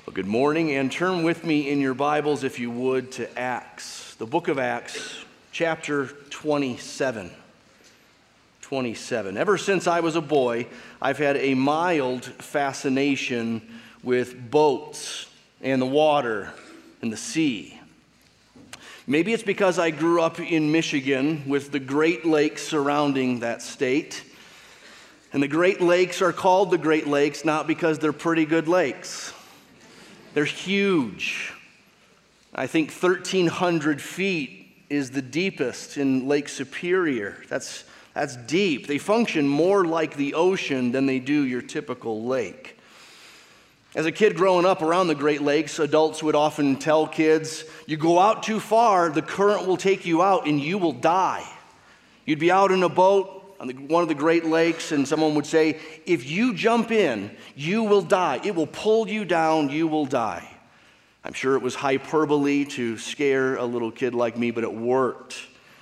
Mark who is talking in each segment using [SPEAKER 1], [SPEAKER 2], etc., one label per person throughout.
[SPEAKER 1] Well, good morning, and turn with me in your Bibles, if you would, to Acts, the book of Acts, chapter 27. 27. Ever since I was a boy, I've had a mild fascination with boats and the water and the sea. Maybe it's because I grew up in Michigan with the Great Lakes surrounding that state. And the Great Lakes are called the Great Lakes not because they're pretty good lakes. They're huge. I think 1,300 feet is the deepest in Lake Superior. That's deep. They function more like the ocean than they do your typical lake. As a kid growing up around the Great Lakes, adults would often tell kids, you go out too far, the current will take you out and you will die. You'd be out in a boat on one of the Great Lakes, and someone would say, if you jump in, you will die. It will pull you down, you will die. I'm sure it was hyperbole to scare a little kid like me, but it worked.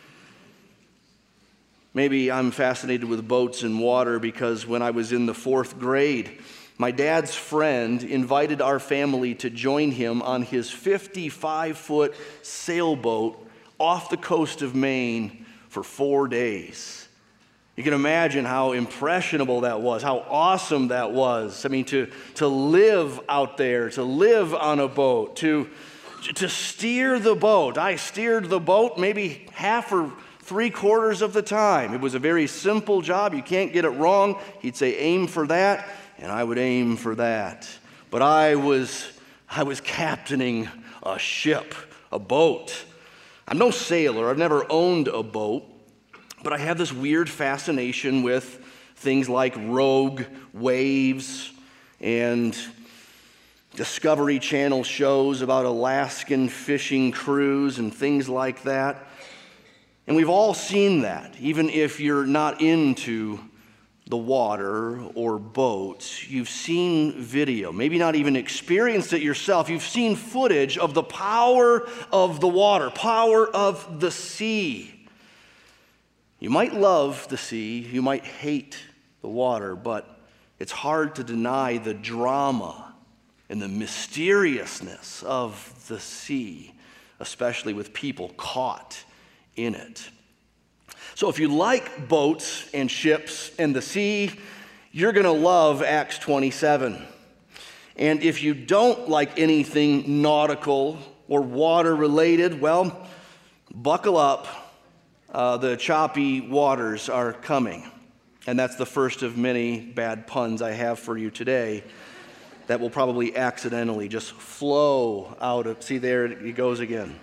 [SPEAKER 1] Maybe I'm fascinated with boats and water because when I was in the 4th grade, my dad's friend invited our family to join him on his 55-foot sailboat off the coast of Maine for 4 days. You can imagine how impressionable that was, how awesome that was. I mean, to live out there, to live on a boat, to steer the boat. I steered the boat maybe half or 3/4 of the time. It was a very simple job. You can't get it wrong. He'd say, aim for that, and I would aim for that. But I was captaining a ship, a boat. I'm no sailor. I've never owned a boat. But I have this weird fascination with things like Rogue Waves and Discovery Channel shows about Alaskan fishing crews and things like that. And we've all seen that, even if you're not into the water or boats. You've seen video, maybe not even experienced it yourself. You've seen footage of the power of the water, power of the sea. You might love the sea, you might hate the water, but it's hard to deny the drama and the mysteriousness of the sea, especially with people caught in it. So if you like boats and ships and the sea, you're going to love Acts 27. And if you don't like anything nautical or water related, well, buckle up. The choppy waters are coming. And that's the first of many bad puns I have for you today that will probably accidentally just flow out of, see there it goes again.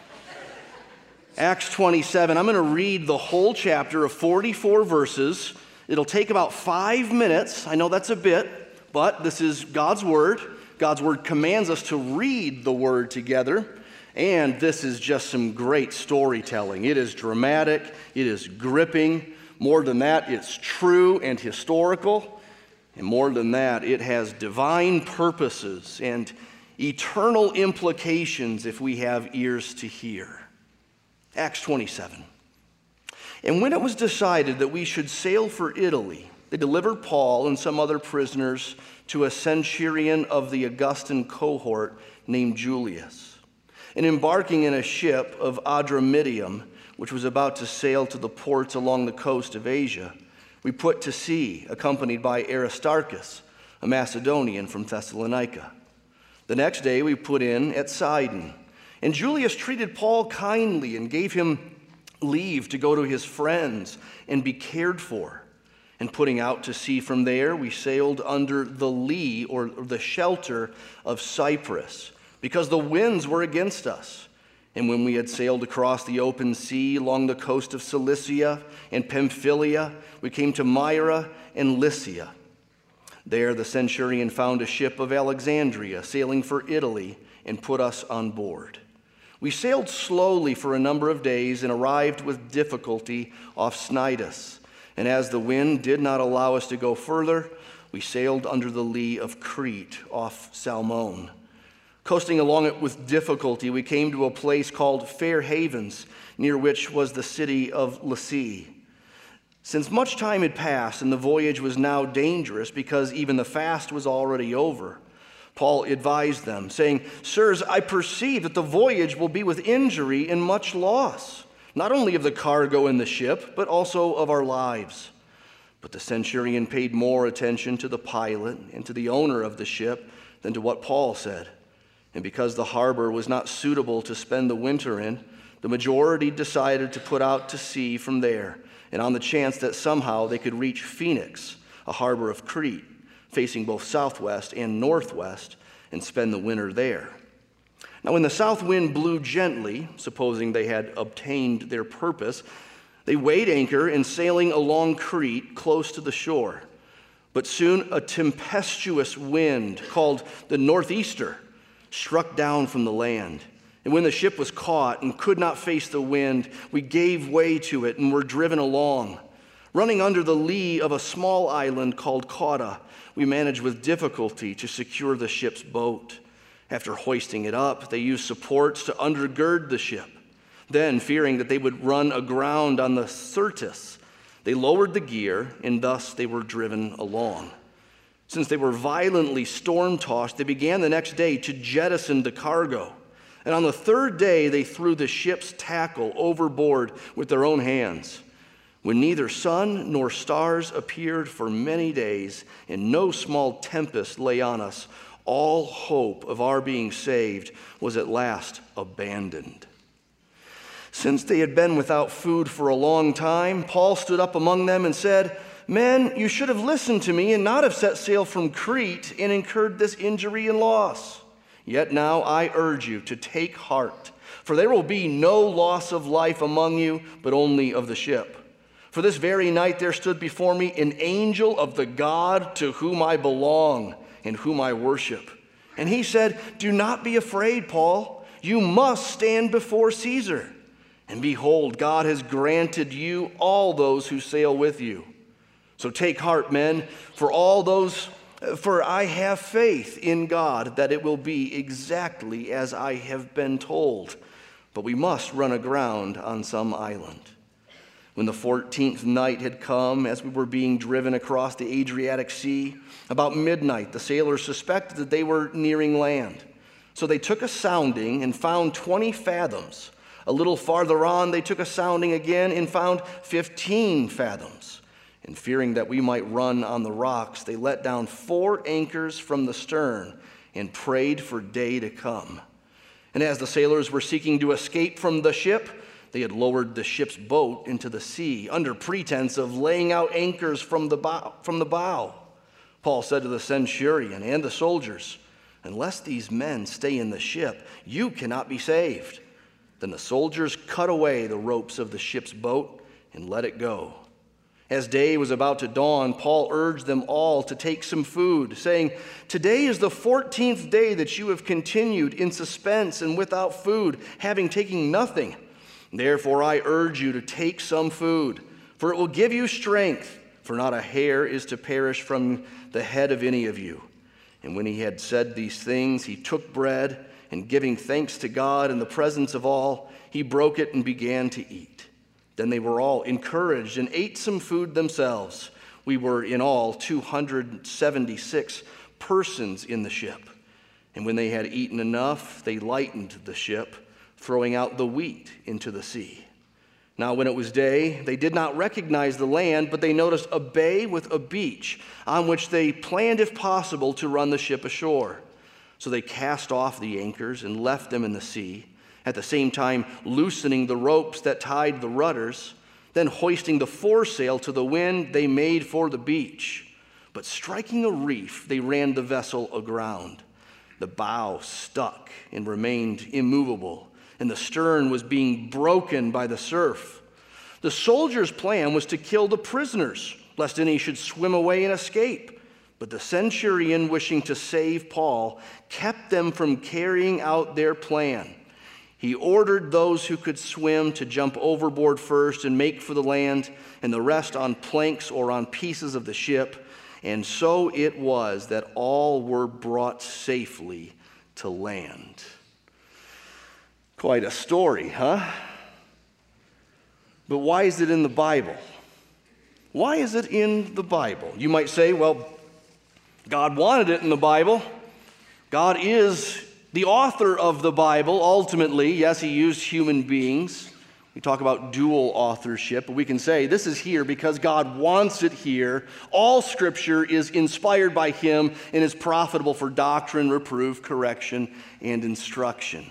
[SPEAKER 1] Acts 27, I'm going to read the whole chapter of 44 verses. It'll take about 5 minutes. I know that's a bit, but this is God's Word. God's Word commands us to read the Word together. And this is just some great storytelling. It is dramatic, it is gripping. More than that, it's true and historical. And more than that, it has divine purposes and eternal implications if we have ears to hear. Acts 27. And when it was decided that we should sail for Italy, they delivered Paul and some other prisoners to a centurion of the Augustan cohort named Julius. And embarking in a ship of Adramyttium, which was about to sail to the ports along the coast of Asia, we put to sea, accompanied by Aristarchus, a Macedonian from Thessalonica. The next day we put in at Sidon, and Julius treated Paul kindly and gave him leave to go to his friends and be cared for. And putting out to sea from there, we sailed under the lee or the shelter of Cyprus, because the winds were against us. And when we had sailed across the open sea along the coast of Cilicia and Pamphylia, we came to Myra and Lycia. There the centurion found a ship of Alexandria sailing for Italy and put us on board. We sailed slowly for a number of days and arrived with difficulty off Cnidus. And as the wind did not allow us to go further, we sailed under the lee of Crete off Salmone. Coasting along it with difficulty, we came to a place called Fair Havens, near which was the city of Lasea. Since much time had passed and the voyage was now dangerous because even the fast was already over, Paul advised them, saying, "Sirs, I perceive that the voyage will be with injury and much loss, not only of the cargo in the ship, but also of our lives." But the centurion paid more attention to the pilot and to the owner of the ship than to what Paul said. And because the harbor was not suitable to spend the winter in, the majority decided to put out to sea from there, and on the chance that somehow they could reach Phoenix, a harbor of Crete, facing both southwest and northwest, and spend the winter there. Now when the south wind blew gently, supposing they had obtained their purpose, they weighed anchor and sailing along Crete close to the shore. But soon a tempestuous wind called the northeaster struck down from the land. And when the ship was caught and could not face the wind, we gave way to it and were driven along. Running under the lee of a small island called Cauda, we managed with difficulty to secure the ship's boat. After hoisting it up, they used supports to undergird the ship. Then, fearing that they would run aground on the Syrtis, they lowered the gear, and thus they were driven along. Since they were violently storm-tossed, they began the next day to jettison the cargo. And on the third day, they threw the ship's tackle overboard with their own hands. When neither sun nor stars appeared for many days, and no small tempest lay on us, all hope of our being saved was at last abandoned. Since they had been without food for a long time, Paul stood up among them and said, "Men, you should have listened to me and not have set sail from Crete and incurred this injury and loss. Yet now I urge you to take heart, for there will be no loss of life among you, but only of the ship. For this very night there stood before me an angel of the God to whom I belong and whom I worship. And he said, 'Do not be afraid, Paul. You must stand before Caesar. And behold, God has granted you all those who sail with you. So take heart, men, for I have faith in God that it will be exactly as I have been told. But we must run aground on some island.' When the 14th night had come, as we were being driven across the Adriatic Sea, about midnight the sailors suspected that they were nearing land. So they took a sounding and found 20 fathoms. A little farther on, they took a sounding again and found 15 fathoms. And fearing that we might run on the rocks, they let down 4 anchors from the stern and prayed for day to come. And as the sailors were seeking to escape from the ship, they had lowered the ship's boat into the sea under pretense of laying out anchors from the bow. Paul said to the centurion and the soldiers, 'Unless these men stay in the ship, you cannot be saved.' Then the soldiers cut away the ropes of the ship's boat and let it go. As day was about to dawn, Paul urged them all to take some food, saying, 'Today is the 14th day that you have continued in suspense and without food, having taken nothing. Therefore I urge you to take some food, for it will give you strength, for not a hair is to perish from the head of any of you.' And when he had said these things, he took bread, and giving thanks to God in the presence of all, he broke it and began to eat. Then they were all encouraged and ate some food themselves. We were in all 276 persons in the ship. And when they had eaten enough, they lightened the ship, throwing out the wheat into the sea. Now when it was day, they did not recognize the land, but they noticed a bay with a beach, on which they planned, if possible, to run the ship ashore. So they cast off the anchors and left them in the sea, at the same time loosening the ropes that tied the rudders. Then hoisting the foresail to the wind, they made for the beach. But striking a reef, they ran the vessel aground. The bow stuck and remained immovable, and the stern was being broken by the surf. The soldiers' plan was to kill the prisoners, lest any should swim away and escape. But the centurion, wishing to save Paul, kept them from carrying out their plan. He ordered those who could swim to jump overboard first and make for the land, and the rest on planks or on pieces of the ship. And so it was that all were brought safely to land." Quite a story, huh? But why is it in the Bible? Why is it in the Bible? You might say, well, God wanted it in the Bible, God is the author of the Bible, ultimately. Yes, he used human beings. We talk about dual authorship, but we can say this is here because God wants it here. All Scripture is inspired by him and is profitable for doctrine, reproof, correction, and instruction.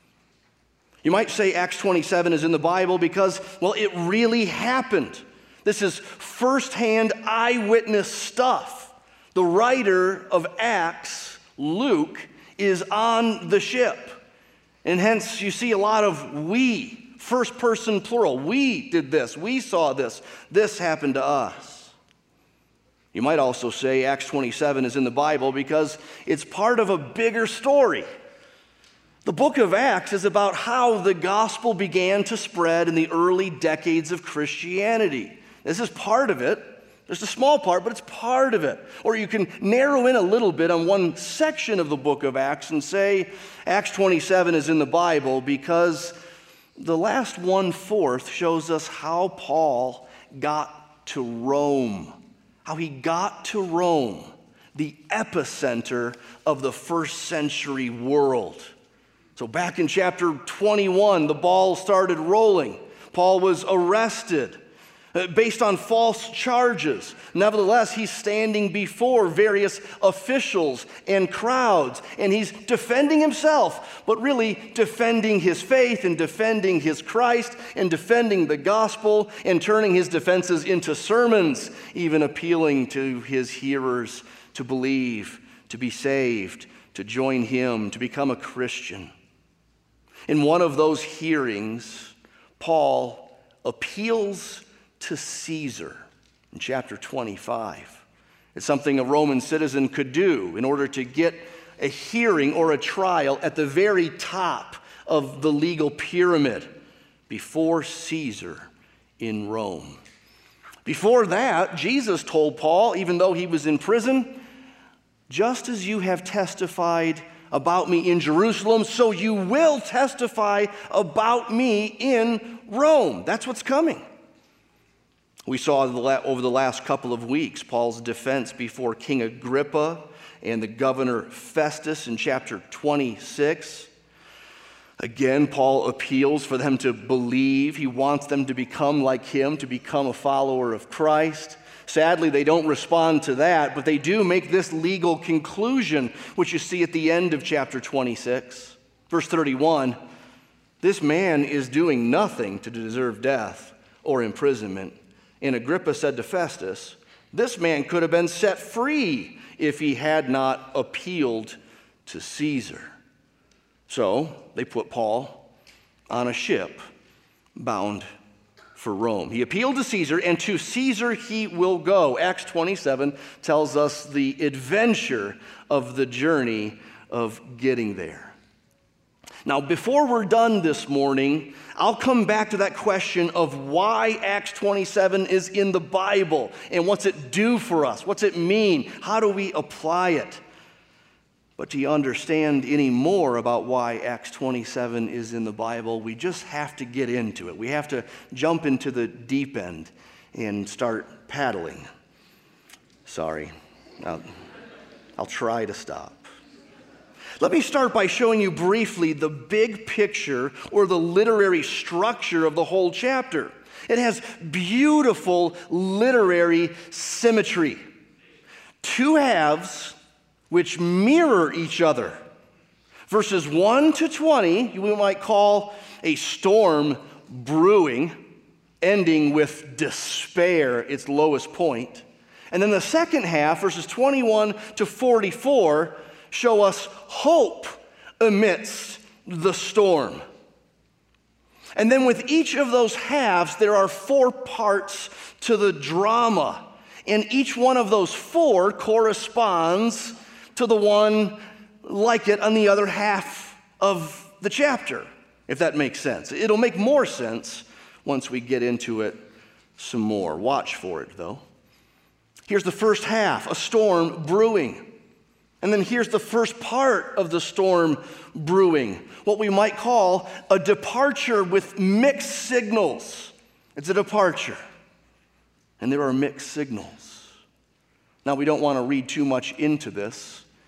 [SPEAKER 1] You might say Acts 27 is in the Bible because, well, it really happened. This is firsthand eyewitness stuff. The writer of Acts, Luke, is on the ship. And hence you see a lot of we, first person plural. We did this. We saw this. This happened to us. You might also say Acts 27 is in the Bible because it's part of a bigger story. The book of Acts is about how the gospel began to spread in the early decades of Christianity. This is part of it. There's a small part, but it's part of it. Or you can narrow in a little bit on one section of the book of Acts and say Acts 27 is in the Bible because the last 1/4 shows us how Paul got to Rome, how he got to Rome, the epicenter of the first century world. So back in chapter 21, the ball started rolling. Paul was arrested based on false charges. Nevertheless, he's standing before various officials and crowds, and he's defending himself, but really defending his faith and defending his Christ and defending the gospel and turning his defenses into sermons, even appealing to his hearers to believe, to be saved, to join him, to become a Christian. In one of those hearings, Paul appeals to Caesar in chapter 25. It's something a Roman citizen could do in order to get a hearing or a trial at the very top of the legal pyramid before Caesar in Rome. Before that, Jesus told Paul, even though he was in prison, just as you have testified about me in Jerusalem, so you will testify about me in Rome. That's what's coming. We saw over the last couple of weeks Paul's defense before King Agrippa and the governor Festus in chapter 26. Again, Paul appeals for them to believe. He wants them to become like him, to become a follower of Christ. Sadly, they don't respond to that, but they do make this legal conclusion, which you see at the end of chapter 26. Verse 31, this man is doing nothing to deserve death or imprisonment. And Agrippa said to Festus, this man could have been set free if he had not appealed to Caesar. So they put Paul on a ship bound for Rome. He appealed to Caesar, and to Caesar he will go. Acts 27 tells us the adventure of the journey of getting there. Now, before we're done this morning, I'll come back to that question of why Acts 27 is in the Bible, and what's it do for us? What's it mean? How do we apply it? But to understand any more about why Acts 27 is in the Bible, we just have to get into it. We have to jump into the deep end and start paddling. Sorry, I'll try to stop. Let me start by showing you briefly the big picture or the literary structure of the whole chapter. It has beautiful literary symmetry. Two halves which mirror each other. Verses 1 to 20, we might call a storm brewing, ending with despair, its lowest point. And then the second half, verses 21 to 44, show us hope amidst the storm. And then with each of those halves, there are 4 parts to the drama. And each one of those 4 corresponds to the one like it on the other half of the chapter, if that makes sense. It'll make more sense once we get into it some more. Watch for it, though. Here's the first half, a storm brewing. And then here's the first part of the storm brewing, what we might call a departure with mixed signals. It's a departure, and there are mixed signals. Now, we don't want to read too much into this.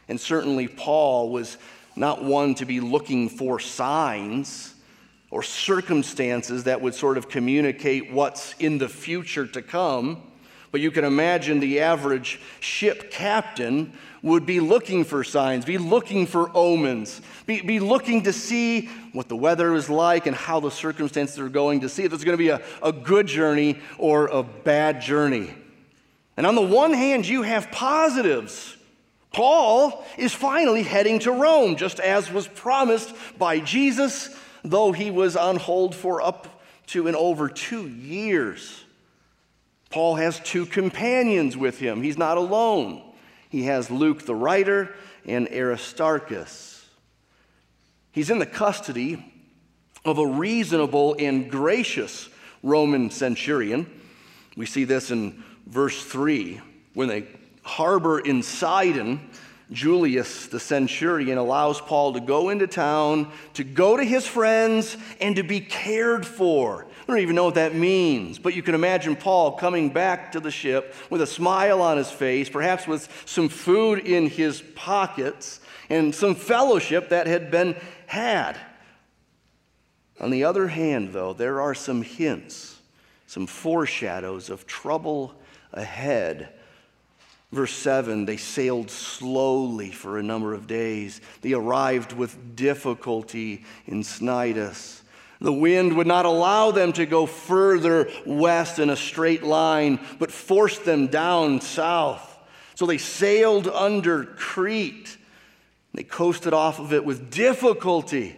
[SPEAKER 1] And certainly Paul was not one to be looking for signs or circumstances that would sort of communicate what's in the future to come. But you can imagine the average ship captain would be looking for signs, be looking for omens, be looking to see what the weather is like and how the circumstances are going, to see if it's going to be a good journey or a bad journey. And on the one hand, you have positives. Paul is finally heading to Rome, just as was promised by Jesus, though he was on hold for up to and over 2 years. Paul has 2 companions with him. He's not alone. He has Luke the writer and Aristarchus. He's in the custody of a reasonable and gracious Roman centurion. We see this in verse 3. When they harbor in Sidon, Julius the centurion allows Paul to go into town, to go to his friends, and to be cared for. I don't even know what that means, but you can imagine Paul coming back to the ship with a smile on his face, perhaps with some food in his pockets, and some fellowship that had been had. On the other hand, though, there are some hints, some foreshadows of trouble ahead. Verse 7, they sailed slowly for a number of days. They arrived with difficulty in Cnidus. The wind would not allow them to go further west in a straight line, but forced them down south. So they sailed under Crete. They coasted off of it with difficulty.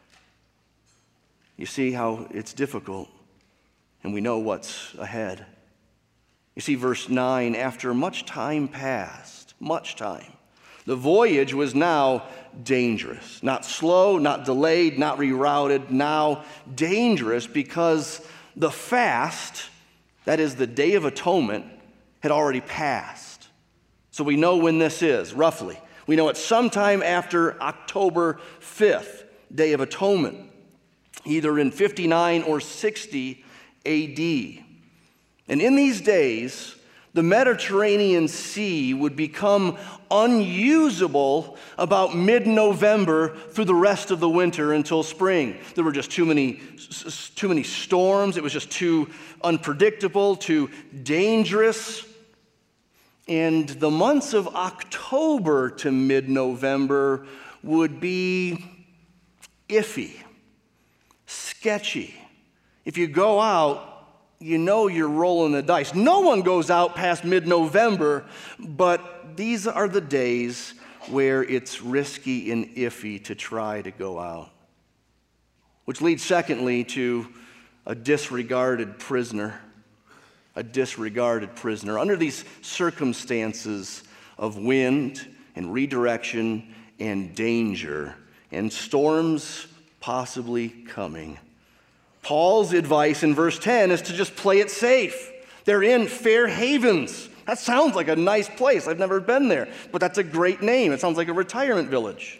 [SPEAKER 1] You see how it's difficult, and we know what's ahead. You see, verse 9, after much time passed, the voyage was now dangerous. Not slow, not delayed, not rerouted, now dangerous because the fast, that is the Day of Atonement, had already passed. So we know when this is, roughly. We know it's sometime after October 5th, Day of Atonement, either in 59 or 60 AD. And in these days, the Mediterranean Sea would become unusable about mid-November through the rest of the winter until spring. There were just too many storms. It was just too unpredictable, too dangerous. And the months of October to mid-November would be iffy, sketchy. If you go out, you know you're rolling the dice. No one goes out past mid-November, but these are the days where it's risky and iffy to try to go out. Which leads, secondly, to a disregarded prisoner. A disregarded prisoner. Under these circumstances of wind and redirection and danger and storms possibly coming, Paul's advice in verse 10 is to just play it safe. They're in Fair Havens. That sounds like a nice place. I've never been there, but that's a great name. It sounds like a retirement village.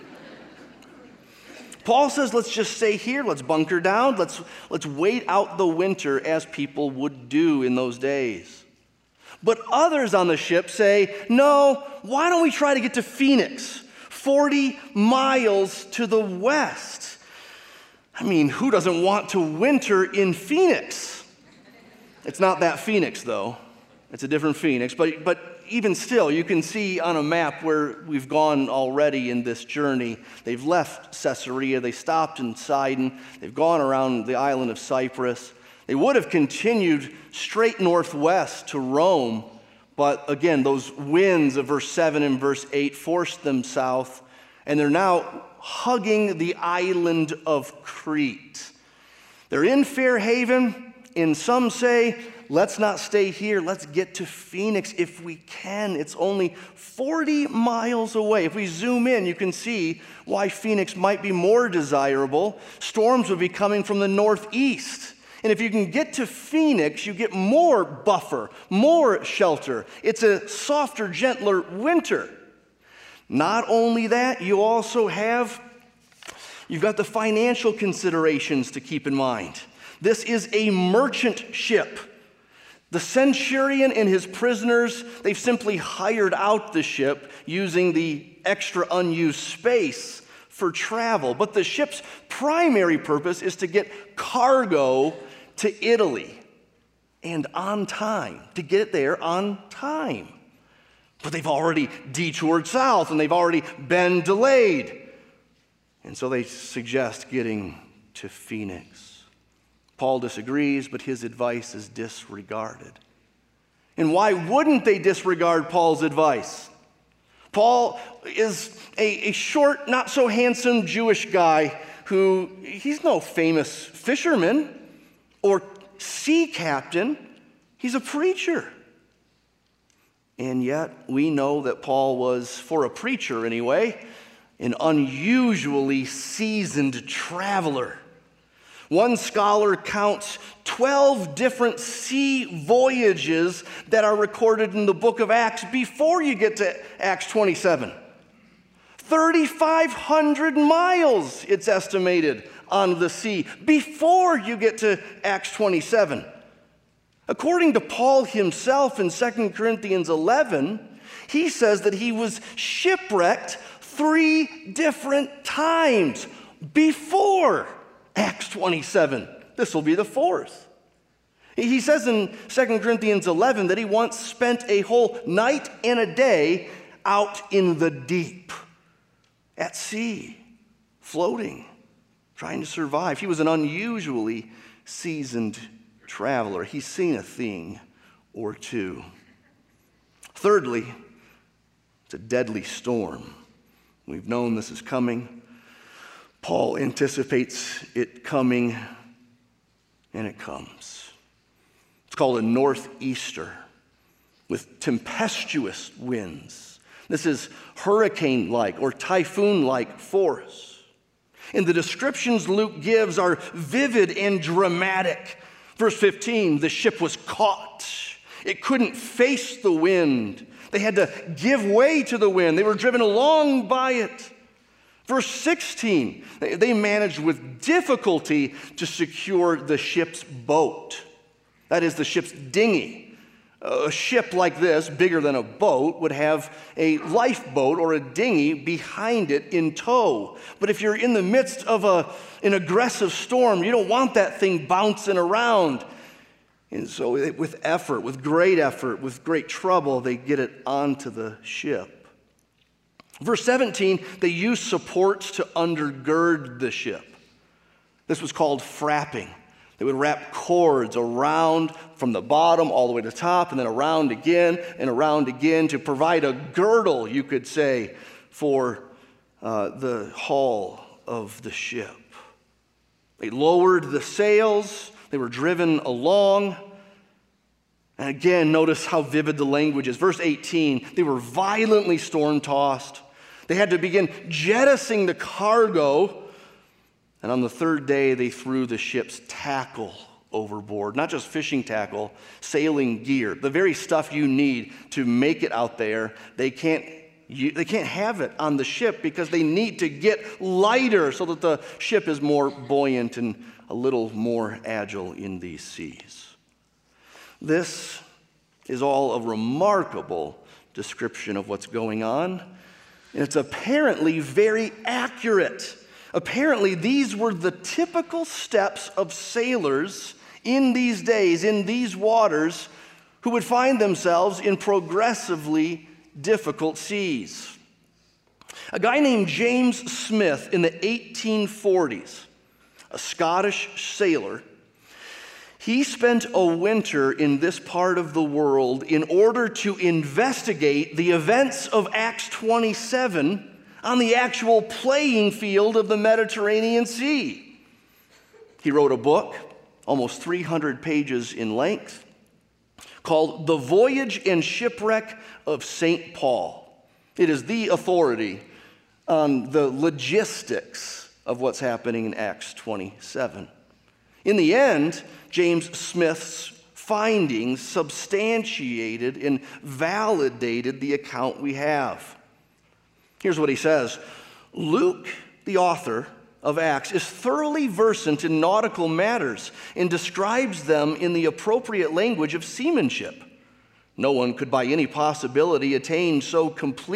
[SPEAKER 1] Paul says, let's just stay here. Let's bunker down. Let's wait out the winter as people would do in those days. But others on the ship say, no, why don't we try to get to Phoenix, 40 miles to the west? I mean, who doesn't want to winter in Phoenix? It's not that Phoenix, though. It's a different Phoenix. But even still, you can see on a map where we've gone already in this journey. They've left Caesarea. They stopped in Sidon. They've gone around the island of Cyprus. They would have continued straight northwest to Rome. But again, those winds of verse 7 and verse 8 forced them south. And they're now hugging the island of Crete. They're in Fair Haven, and some say, let's not stay here, let's get to Phoenix if we can. It's only 40 miles away. If we zoom in, you can see why Phoenix might be more desirable. Storms would be coming from the northeast. And if you can get to Phoenix, you get more buffer, more shelter. It's a softer, gentler winter. Not only that, you've got the financial considerations to keep in mind. This is a merchant ship. The centurion and his prisoners, they've simply hired out the ship using the extra unused space for travel. But the ship's primary purpose is to get cargo to Italy, and on time, to get it there on time. But they've already detoured south, and they've already been delayed. And so they suggest getting to Phoenix. Paul disagrees, but his advice is disregarded. And why wouldn't they disregard Paul's advice? Paul is a short, not so handsome Jewish guy who, he's no famous fisherman or sea captain. He's a preacher. And yet we know that Paul was, for a preacher anyway, an unusually seasoned traveler. One scholar counts 12 different sea voyages that are recorded in the book of Acts before you get to Acts 27. 3,500 miles, it's estimated, on the sea before you get to Acts 27. According to Paul himself in 2 Corinthians 11, he says that he was shipwrecked 3 different times before Acts 27. This will be the 4th. He says in 2 Corinthians 11 that he once spent a whole night and a day out in the deep, at sea, floating, trying to survive. He was an unusually seasoned traveler. He's seen a thing or two. Thirdly, it's a deadly storm. We've known this is coming. Paul anticipates it coming, and it comes. It's called a northeaster with tempestuous winds. This is hurricane-like or typhoon-like force. And the descriptions Luke gives are vivid and dramatic. Verse 15, the ship was caught. It couldn't face the wind. They had to give way to the wind. They were driven along by it. Verse 16, they managed with difficulty to secure the ship's boat. That is, the ship's dinghy. A ship like this, bigger than a boat, would have a lifeboat or a dinghy behind it in tow. But if you're in the midst of an aggressive storm, you don't want that thing bouncing around. And so with great trouble, they get it onto the ship. Verse 17, they used supports to undergird the ship. This was called frapping. They would wrap cords around from the bottom all the way to the top, and then around again to provide a girdle, you could say, for the hull of the ship. They lowered the sails. They were driven along. And again, notice how vivid the language is. Verse 18, they were violently storm-tossed. They had to begin jettisoning the cargo. And on the 3rd day, they threw the ship's tackle overboard. Not just fishing tackle, sailing gear. The very stuff you need to make it out there. They can't have it on the ship because they need to get lighter so that the ship is more buoyant and a little more agile in these seas. This is all a remarkable description of what's going on, and it's apparently very accurate. Apparently, these were the typical steps of sailors in these days, in these waters, who would find themselves in progressively difficult seas. A guy named James Smith in the 1840s, a Scottish sailor, he spent a winter in this part of the world in order to investigate the events of Acts 27 on the actual playing field of the Mediterranean Sea. He wrote a book, almost 300 pages in length, called The Voyage and Shipwreck of St. Paul. It is the authority on the logistics of what's happening in Acts 27. In the end, James Smith's findings substantiated and validated the account we have. Here's what he says. Luke, the author of Acts, is thoroughly versant in nautical matters and describes them in the appropriate language of seamanship. No one could by any possibility attain so complete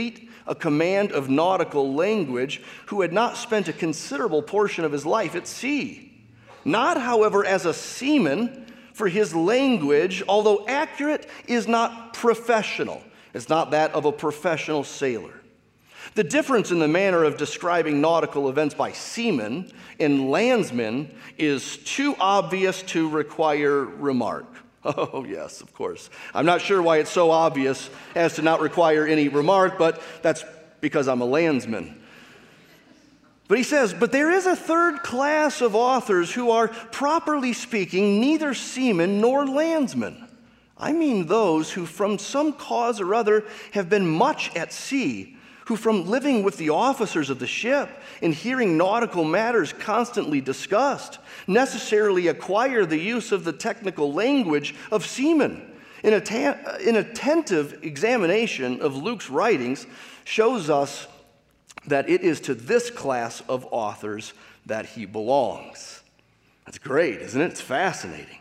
[SPEAKER 1] a command of nautical language, who had not spent a considerable portion of his life at sea. Not, however, as a seaman, for his language, although accurate, is not professional. It's not that of a professional sailor. The difference in the manner of describing nautical events by seamen and landsmen is too obvious to require remark. Oh, yes, of course. I'm not sure why it's so obvious as to not require any remark, but that's because I'm a landsman. But he says, but there is a third class of authors who are, properly speaking, neither seamen nor landsmen. I mean those who from some cause or other have been much at sea, who from living with the officers of the ship and hearing nautical matters constantly discussed, necessarily acquire the use of the technical language of seamen. An attentive examination of Luke's writings shows us that it is to this class of authors that he belongs. That's great, isn't it? It's fascinating.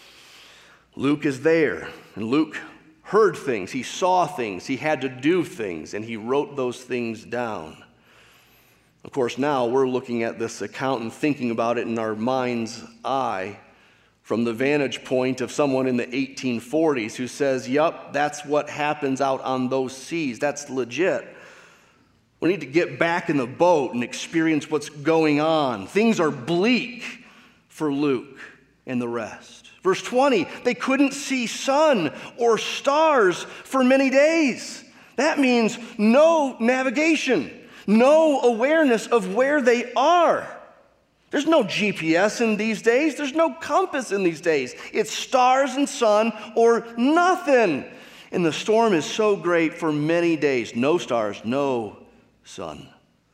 [SPEAKER 1] Luke is there, and Luke heard things, he saw things, he had to do things, and he wrote those things down. Of course, now we're looking at this account and thinking about it in our mind's eye from the vantage point of someone in the 1840s who says, yep, that's what happens out on those seas. That's legit. We need to get back in the boat and experience what's going on. Things are bleak for Luke and the rest. Verse 20, they couldn't see sun or stars for many days. That means no navigation, no awareness of where they are. There's no GPS in these days. There's no compass in these days. It's stars and sun or nothing. And the storm is so great for many days. No stars, no sun.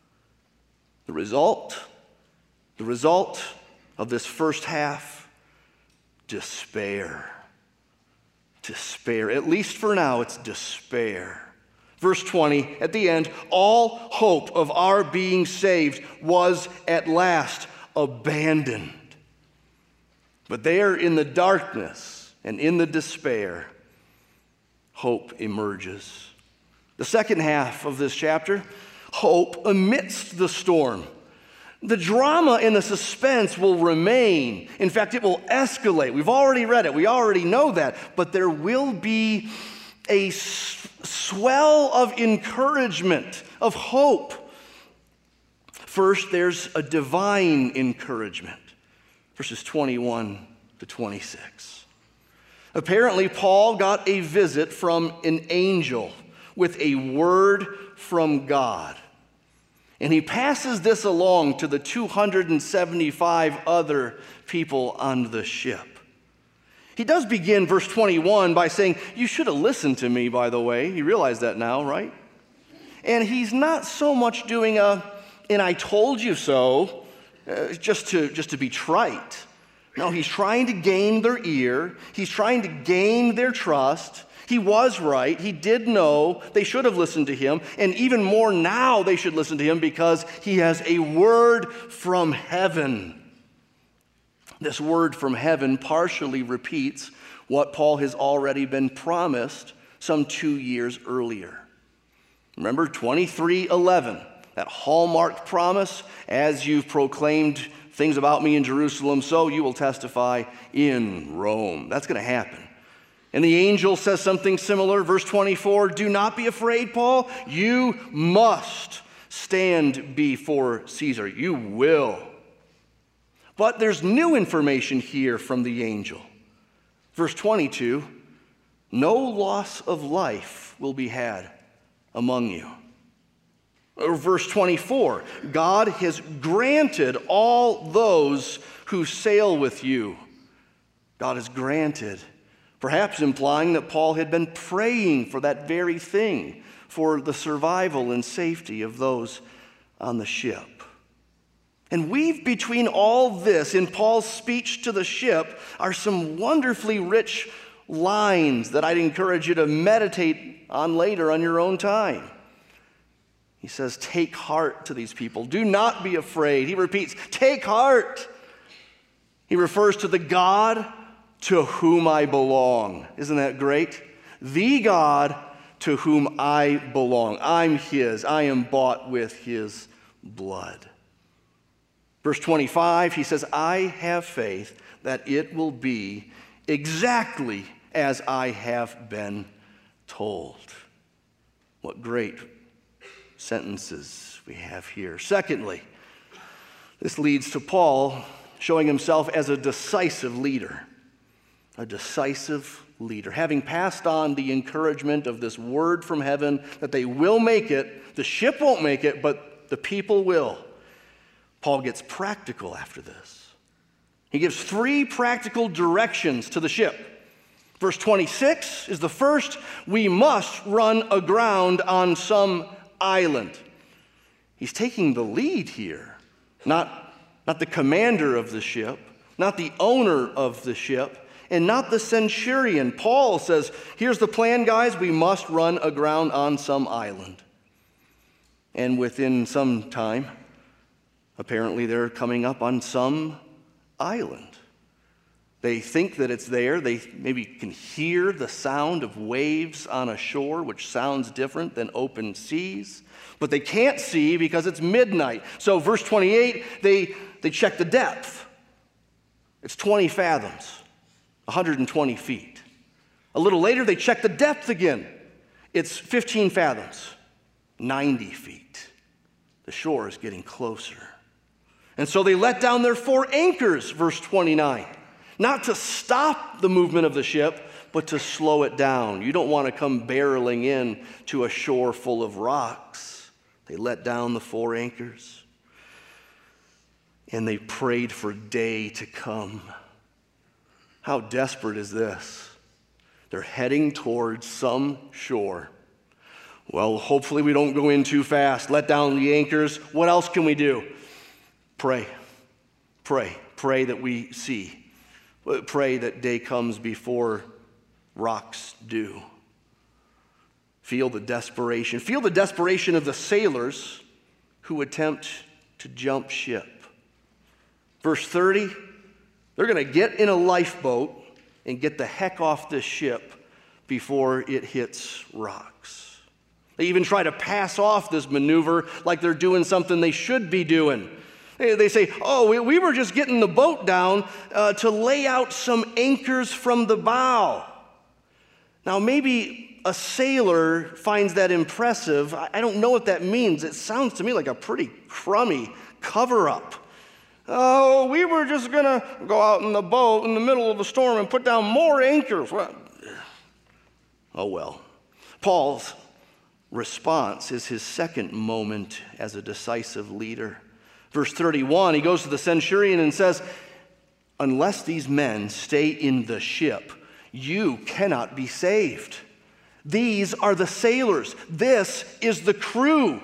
[SPEAKER 1] The result of this first half, despair. Despair. At least for now, it's despair. Verse 20, at the end, all hope of our being saved was at last abandoned. But there in the darkness and in the despair, hope emerges. The second half of this chapter, hope amidst the storm. The drama and the suspense will remain. In fact, it will escalate. We've already read it. We already know that. But there will be a swell of encouragement, of hope. First, there's a divine encouragement. Verses 21 to 26. Apparently, Paul got a visit from an angel with a word from God. And he passes this along to the 275 other people on the ship. He does begin verse 21 by saying, you should have listened to me, by the way. You realize that now, right? And he's not so much doing and I told you so, just to be trite. No, he's trying to gain their ear. He's trying to gain their trust. He was right. He did know. They should have listened to him. And even more now, they should listen to him because he has a word from heaven. This word from heaven partially repeats what Paul has already been promised some 2 years earlier. Remember 23:11, that hallmark promise, as you've proclaimed things about me in Jerusalem, so you will testify in Rome. That's going to happen. And the angel says something similar, verse 24, do not be afraid, Paul. You must stand before Caesar. You will. But there's new information here from the angel. Verse 22, no loss of life will be had among you. Or verse 24, God has granted all those who sail with you. God has granted. Perhaps implying that Paul had been praying for that very thing, for the survival and safety of those on the ship. And weave between all this in Paul's speech to the ship are some wonderfully rich lines that I'd encourage you to meditate on later on your own time. He says, take heart to these people. Do not be afraid. He repeats, take heart. He refers to the God to whom I belong. Isn't that great? The God to whom I belong. I'm his. I am bought with his blood. Verse 25, he says, I have faith that it will be exactly as I have been told. What great sentences we have here. Secondly, this leads to Paul showing himself as a decisive leader. A decisive leader. Having passed on the encouragement of this word from heaven that they will make it, the ship won't make it, but the people will. Paul gets practical after this. He gives 3 practical directions to the ship. Verse 26 is the first. We must run aground on some island. He's taking the lead here. Not the commander of the ship, not the owner of the ship, and not the centurion. Paul says, here's the plan, guys. We must run aground on some island. And within some time, apparently they're coming up on some island. They think that it's there. They maybe can hear the sound of waves on a shore, which sounds different than open seas. But they can't see because it's midnight. So verse 28, they check the depth. It's 20 fathoms, 120 feet. A little later, they check the depth again. It's 15 fathoms, 90 feet. The shore is getting closer. And so they let down their 4 anchors, verse 29. Not to stop the movement of the ship, but to slow it down. You don't want to come barreling in to a shore full of rocks. They let down the 4 anchors. And they prayed for day to come. How desperate is this? They're heading towards some shore. Well, hopefully we don't go in too fast. Let down the anchors. What else can we do? Pray. Pray. Pray that we see. Pray that day comes before rocks do. Feel the desperation. Feel the desperation of the sailors who attempt to jump ship. Verse 30, they're going to get in a lifeboat and get the heck off this ship before it hits rocks. They even try to pass off this maneuver like they're doing something they should be doing. They say, we were just getting the boat down to lay out some anchors from the bow. Now, maybe a sailor finds that impressive. I don't know what that means. It sounds to me like a pretty crummy cover-up. Oh, we were just going to go out in the boat in the middle of the storm and put down more anchors. Oh, well. Paul's response is his second moment as a decisive leader. Verse 31, he goes to the centurion and says, unless these men stay in the ship, you cannot be saved. These are the sailors. This is the crew.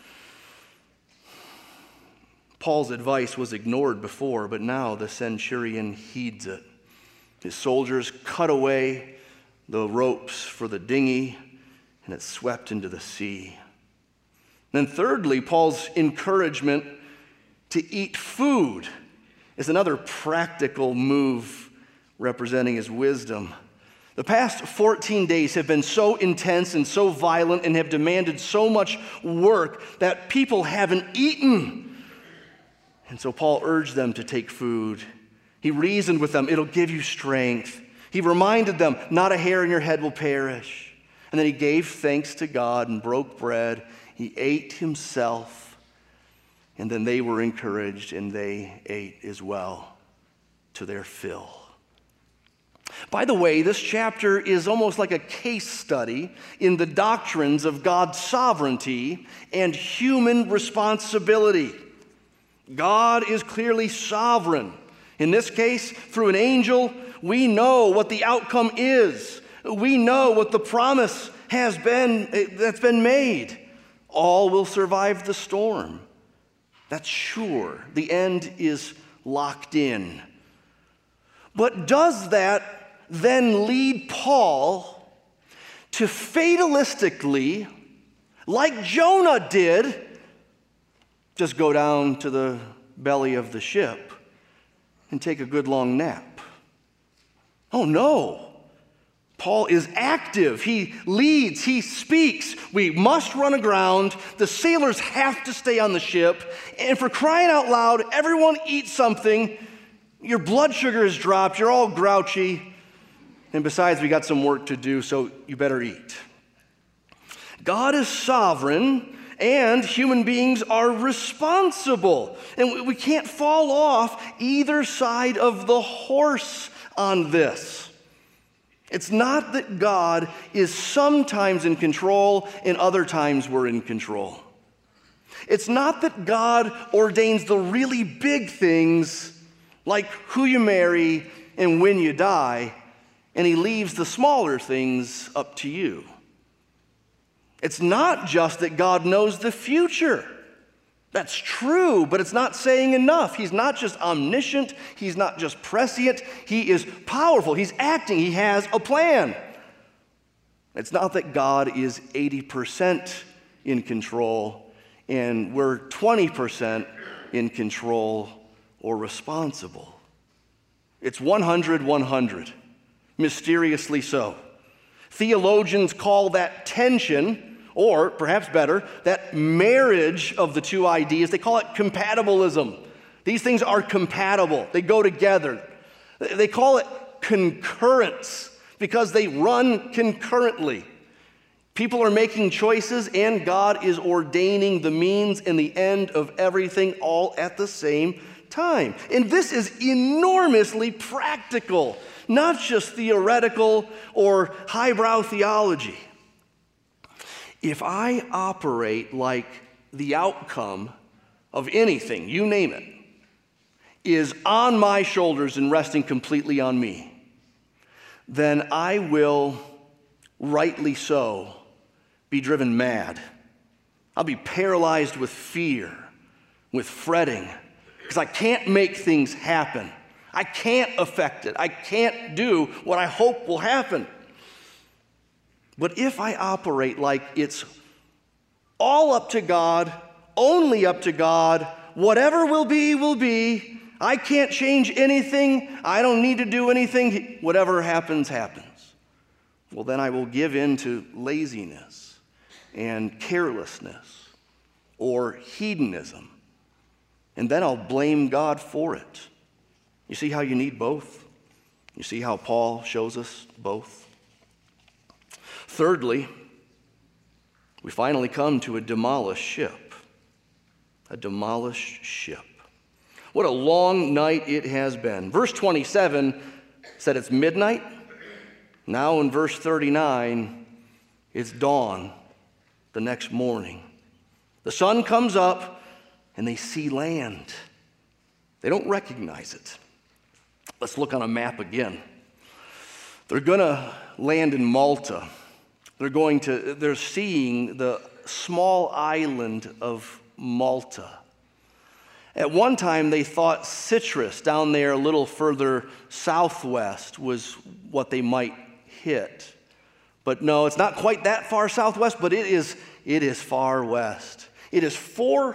[SPEAKER 1] Paul's advice was ignored before, but now the centurion heeds it. His soldiers cut away the ropes for the dinghy, and it swept into the sea. Then thirdly, Paul's encouragement to eat food is another practical move representing his wisdom. The past 14 days have been so intense and so violent and have demanded so much work that people haven't eaten. And so Paul urged them to take food. He reasoned with them, it'll give you strength. He reminded them, not a hair in your head will perish. And then he gave thanks to God and broke bread. He ate himself. And then they were encouraged, and they ate as well to their fill. By the way, this chapter is almost like a case study in the doctrines of God's sovereignty and human responsibility. God is clearly sovereign. In this case, through an angel, we know what the outcome is. We know what the promise has been that's been made. All will survive the storm. That's sure. The end is locked in. But does that then lead Paul to fatalistically, like Jonah did, just go down to the belly of the ship and take a good long nap? Oh no. Paul is active. He leads. He speaks. We must run aground. The sailors have to stay on the ship. And for crying out loud, everyone eat something. Your blood sugar has dropped. You're all grouchy. And besides, we got some work to do, so you better eat. God is sovereign, and human beings are responsible. And we can't fall off either side of the horse on this. It's not that God is sometimes in control and other times we're in control. It's not that God ordains the really big things like who you marry and when you die, and he leaves the smaller things up to you. It's not just that God knows the future. That's true, but it's not saying enough. He's not just omniscient. He's not just prescient. He is powerful. He's acting. He has a plan. It's not that God is 80% in control and we're 20% in control or responsible. It's 100-100, mysteriously so. Theologians call that tension, or perhaps better, that marriage of the two ideas, they call it compatibilism. These things are compatible. They go together. They call it concurrence because they run concurrently. People are making choices and God is ordaining the means and the end of everything all at the same time. And this is enormously practical, not just theoretical or highbrow theology. If I operate like the outcome of anything, you name it, is on my shoulders and resting completely on me, then I will, rightly so, be driven mad. I'll be paralyzed with fear, with fretting, because I can't make things happen. I can't affect it. I can't do what I hope will happen. But if I operate like it's all up to God, only up to God, whatever will be, I can't change anything, I don't need to do anything, whatever happens, happens. Well, then I will give in to laziness and carelessness or hedonism, and then I'll blame God for it. You see how you need both? You see how Paul shows us both? Thirdly, we finally come to a demolished ship. A demolished ship. What a long night it has been. Verse 27 said it's midnight. Now in verse 39, it's dawn the next morning. The sun comes up and they see land. They don't recognize it. Let's look on a map again. They're going to land in Malta. They're seeing the small island of Malta. At one time, they thought Citrus, down there a little further southwest, was what they might hit. But no, it's not quite that far southwest, but it is far west. It is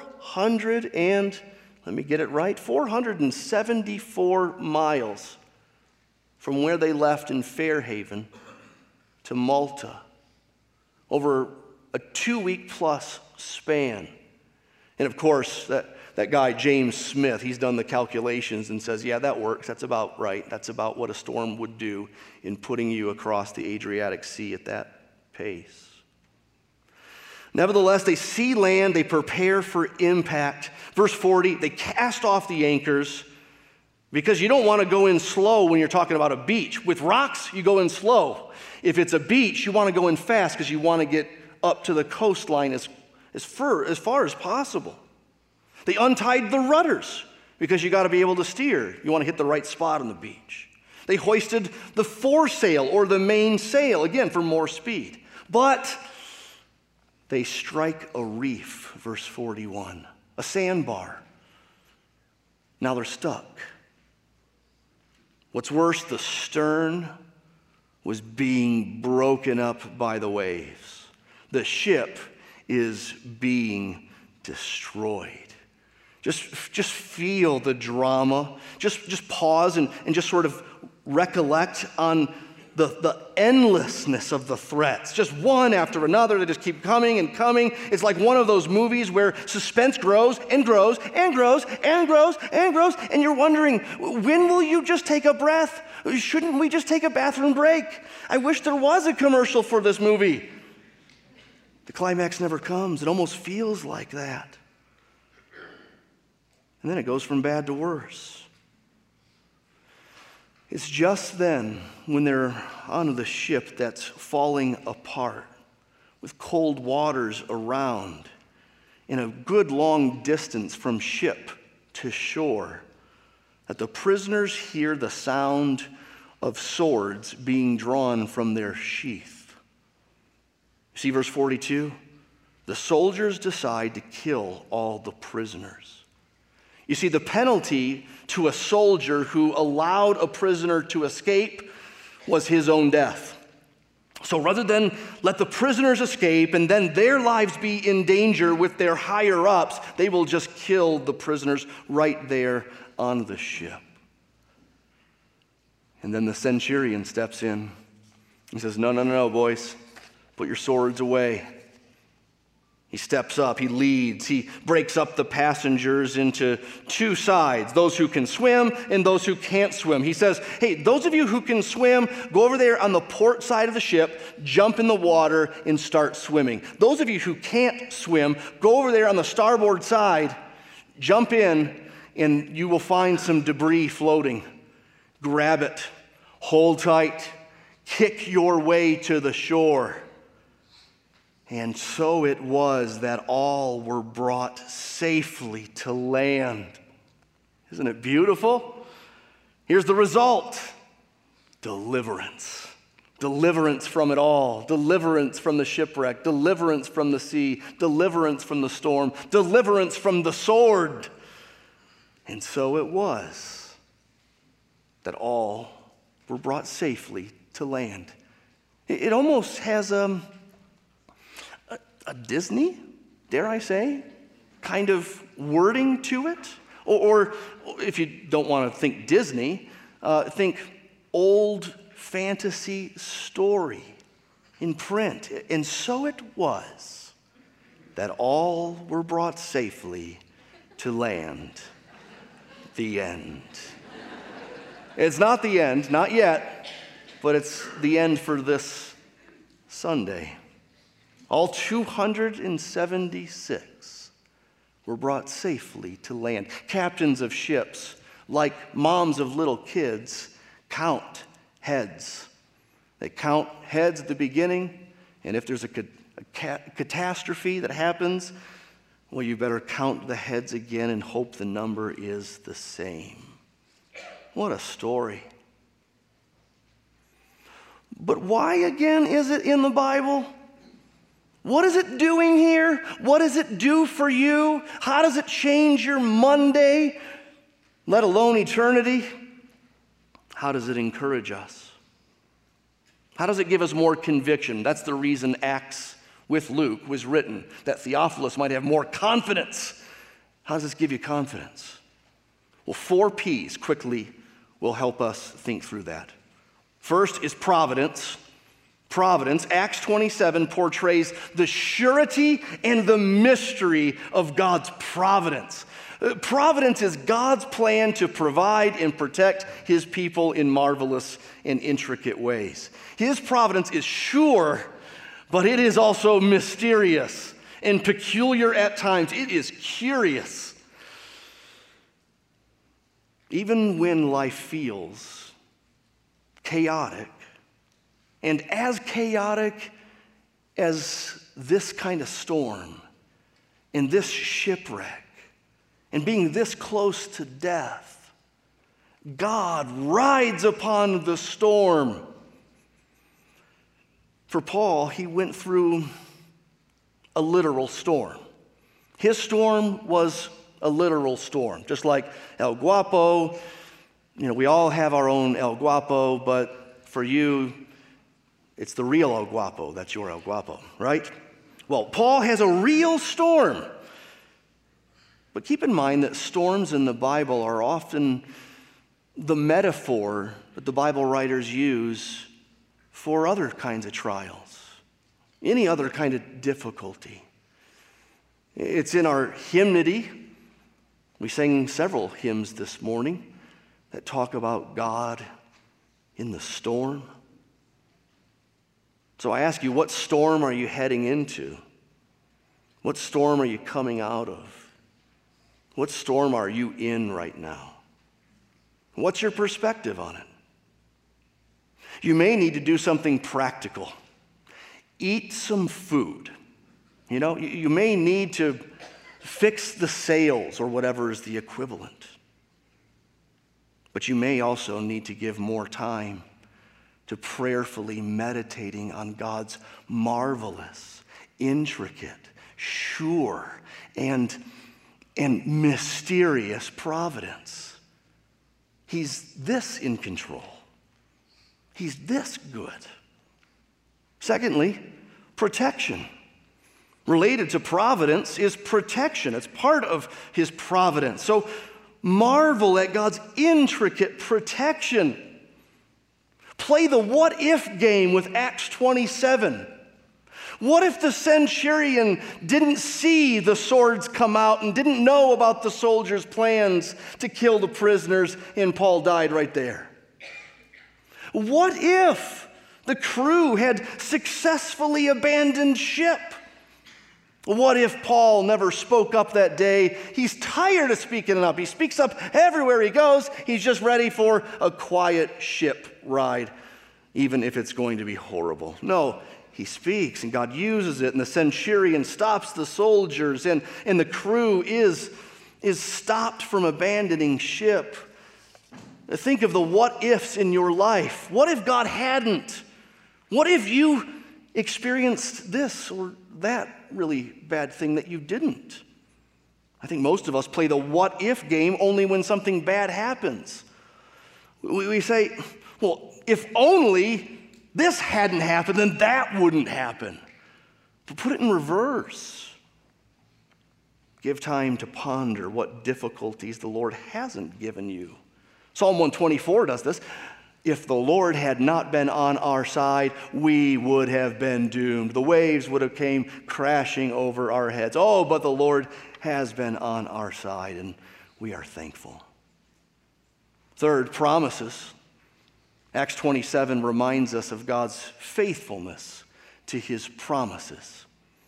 [SPEAKER 1] 474 miles from where they left in Fairhaven to Malta, over a 2-week plus span. And of course, that guy, James Smith, he's done the calculations and says, yeah, that works. That's about right. That's about what a storm would do in putting you across the Adriatic Sea at that pace. Nevertheless, they see land, they prepare for impact. Verse 40, they cast off the anchors because you don't want to go in slow when you're talking about a beach. With rocks, you go in slow. If it's a beach, you want to go in fast because you want to get up to the coastline as far as possible. They untied the rudders because you got to be able to steer. You want to hit the right spot on the beach. They hoisted the foresail or the mainsail, again, for more speed. But they strike a reef, verse 41, a sandbar. Now they're stuck. What's worse, the stern was being broken up by the waves. The ship is being destroyed. Just feel the drama. Just pause and just sort of recollect on the endlessness of the threats. Just one after another. They just keep coming and coming. It's like one of those movies where suspense grows and grows and grows and grows and grows, and you're wondering, when will you just take a breath? Shouldn't we just take a bathroom break? I wish there was a commercial for this movie. The climax never comes. It almost feels like that. And then it goes from bad to worse. It's just then, when they're on the ship that's falling apart, with cold waters around, in a good long distance from ship to shore, that the prisoners hear the sound of swords being drawn from their sheath. See verse 42? The soldiers decide to kill all the prisoners. You see, the penalty to a soldier who allowed a prisoner to escape was his own death. So rather than let the prisoners escape and then their lives be in danger with their higher-ups, they will just kill the prisoners right there on the ship. And then the centurion steps in. He says, no, boys. Put your swords away. He steps up, he leads, he breaks up the passengers into two sides, those who can swim and those who can't swim. He says, hey, those of you who can swim, go over there on the port side of the ship, jump in the water and start swimming. Those of you who can't swim, go over there on the starboard side, jump in, and you will find some debris floating. Grab it, hold tight, kick your way to the shore. And so it was that all were brought safely to land. Isn't it beautiful? Here's the result. Deliverance. Deliverance from it all. Deliverance from the shipwreck. Deliverance from the sea. Deliverance from the storm. Deliverance from the sword. And so it was that all were brought safely to land. It almost has a Disney, dare I say, kind of wording to it. Or if you don't want to think Disney, think old fantasy story in print. And so it was that all were brought safely to land. The end. It's not the end, not yet, but it's the end for this Sunday. All 276 were brought safely to land. Captains of ships, like moms of little kids, count heads. They count heads at the beginning, and if there's a catastrophe that happens, well, you better count the heads again and hope the number is the same. What a story. But why again is it in the Bible? What is it doing here? What does it do for you? How does it change your Monday, let alone eternity? How does it encourage us? How does it give us more conviction? That's the reason Acts with Luke was written, that Theophilus might have more confidence. How does this give you confidence? Well, 4 P's quickly will help us think through that. First is providence. Providence. Acts 27 portrays the surety and the mystery of God's providence. Providence is God's plan to provide and protect his people in marvelous and intricate ways. His providence is sure, but it is also mysterious and peculiar at times. It is curious. Even when life feels chaotic, and as chaotic as this kind of storm and this shipwreck and being this close to death, God rides upon the storm. For Paul, he went through a literal storm. His storm was a literal storm, just like El Guapo. We all have our own El Guapo, but for you, it's the real El Guapo. That's your El Guapo, right? Well, Paul has a real storm. But keep in mind that storms in the Bible are often the metaphor that the Bible writers use for other kinds of trials, any other kind of difficulty. It's in our hymnody. We sang several hymns this morning that talk about God in the storm. So I ask you, what storm are you heading into? What storm are you coming out of? What storm are you in right now? What's your perspective on it? You may need to do something practical. Eat some food. You may need to fix the sails or whatever is the equivalent. But you may also need to give more time to prayerfully meditating on God's marvelous, intricate, sure, and mysterious providence. He's this in control. He's this good. Secondly, protection. Related to providence is protection. It's part of his providence. So marvel at God's intricate protection. Play the what if game with Acts 27. What if the centurion didn't see the swords come out and didn't know about the soldiers' plans to kill the prisoners and Paul died right there? What if the crew had successfully abandoned ship? What if Paul never spoke up that day? He's tired of speaking up. He speaks up everywhere he goes. He's just ready for a quiet ship ride, even if it's going to be horrible. No, he speaks, and God uses it, and the centurion stops the soldiers, and the crew is stopped from abandoning ship. Think of the what-ifs in your life. What if God hadn't? What if you experienced this or that really bad thing that you didn't? I think most of us play the what-if game only when something bad happens. We say, well, if only this hadn't happened, then that wouldn't happen. But put it in reverse. Give time to ponder what difficulties the Lord hasn't given you. Psalm 124 does this. If the Lord had not been on our side, we would have been doomed. The waves would have came crashing over our heads. Oh, but the Lord has been on our side, and we are thankful. Third, promises. Acts 27 reminds us of God's faithfulness to his promises.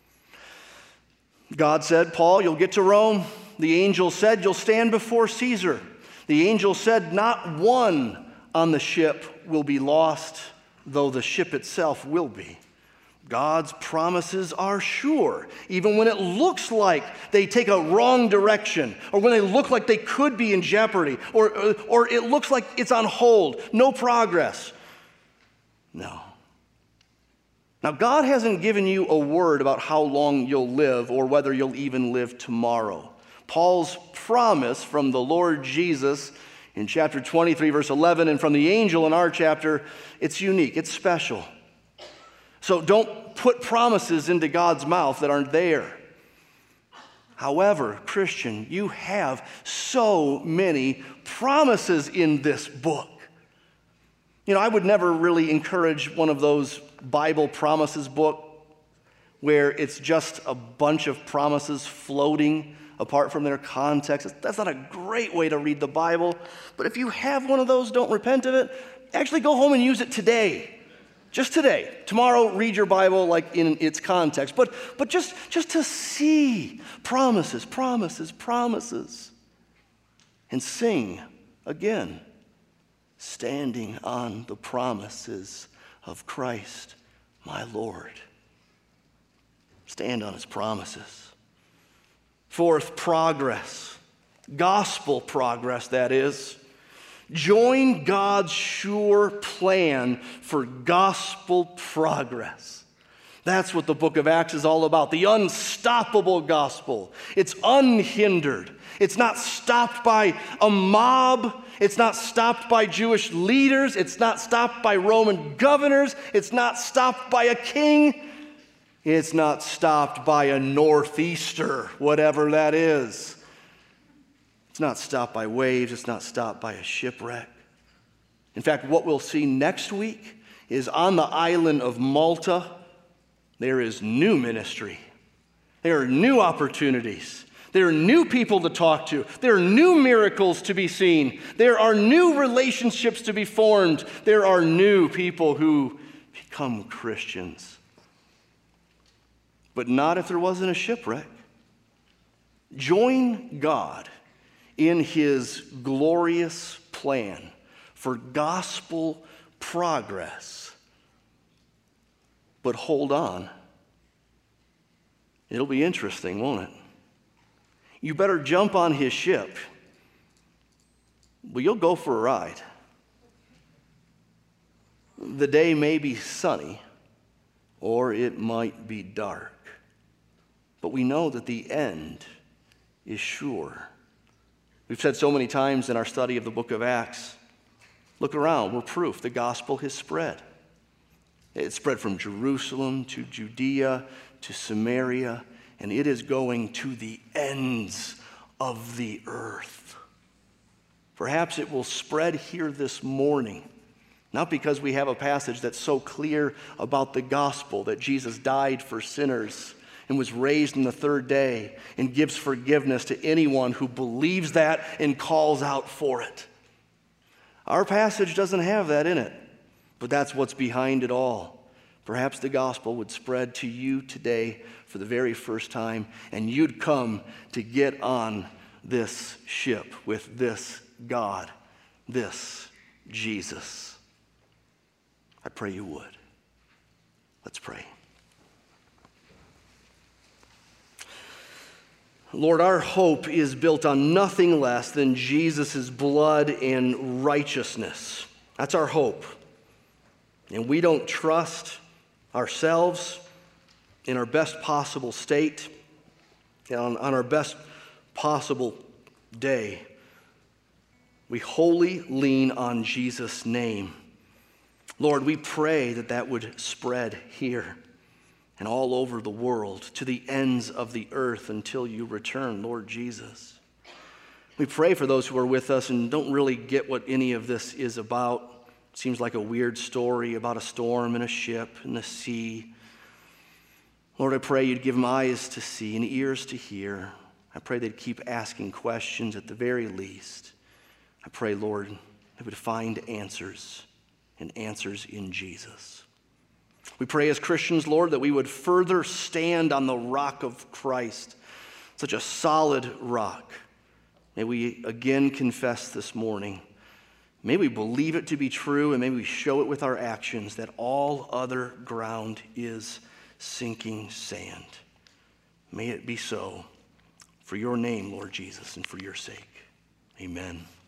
[SPEAKER 1] God said, Paul, you'll get to Rome. The angel said, you'll stand before Caesar. The angel said, not one on the ship will be lost, though the ship itself will be. God's promises are sure, even when it looks like they take a wrong direction, or when they look like they could be in jeopardy, or it looks like it's on hold, no progress. No. Now, God hasn't given you a word about how long you'll live or whether you'll even live tomorrow. Paul's promise from the Lord Jesus in chapter 23, verse 11, and from the angel in our chapter, it's unique, it's special. So don't put promises into God's mouth that aren't there. However, Christian, you have so many promises in this book. I would never really encourage one of those Bible promises book where it's just a bunch of promises floating apart from their context. That's not a great way to read the Bible. But if you have one of those, don't repent of it. Actually go home and use it today. Just today. Tomorrow, read your Bible like in its context. But just to see promises, promises, promises. And sing again, standing on the promises of Christ, my Lord. Stand on his promises. Fourth, progress. Gospel progress, that is. Join God's sure plan for gospel progress. That's what the book of Acts is all about. The unstoppable gospel. It's unhindered. It's not stopped by a mob. It's not stopped by Jewish leaders. It's not stopped by Roman governors. It's not stopped by a king. It's not stopped by a northeaster, whatever that is. It's not stopped by waves. It's not stopped by a shipwreck. In fact, what we'll see next week is on the island of Malta, there is new ministry. There are new opportunities. There are new people to talk to. There are new miracles to be seen. There are new relationships to be formed. There are new people who become Christians. But not if there wasn't a shipwreck. Join God in his glorious plan for gospel progress. But hold on. It'll be interesting, won't it? You better jump on his ship. Well, you'll go for a ride. The day may be sunny, or it might be dark. But we know that the end is sure. We've said so many times in our study of the book of Acts, look around, we're proof the gospel has spread. It spread from Jerusalem to Judea to Samaria, and it is going to the ends of the earth. Perhaps it will spread here this morning, not because we have a passage that's so clear about the gospel that Jesus died for sinners and was raised on the third day and gives forgiveness to anyone who believes that and calls out for it. Our passage doesn't have that in it, but that's what's behind it all. Perhaps the gospel would spread to you today for the very first time, and you'd come to get on this ship with this God, this Jesus. I pray you would. Let's pray. Lord, our hope is built on nothing less than Jesus' blood and righteousness. That's our hope. And we don't trust ourselves in our best possible state, on our best possible day. We wholly lean on Jesus' name. Lord, we pray that that would spread here and all over the world to the ends of the earth until you return, Lord Jesus. We pray for those who are with us and don't really get what any of this is about. It seems like a weird story about a storm and a ship and the sea. Lord, I pray you'd give them eyes to see and ears to hear. I pray they'd keep asking questions at the very least. I pray, Lord, they would find answers and answers in Jesus. We pray as Christians, Lord, that we would further stand on the rock of Christ, such a solid rock. May we again confess this morning. May we believe it to be true, and may we show it with our actions that all other ground is sinking sand. May it be so for your name, Lord Jesus, and for your sake. Amen.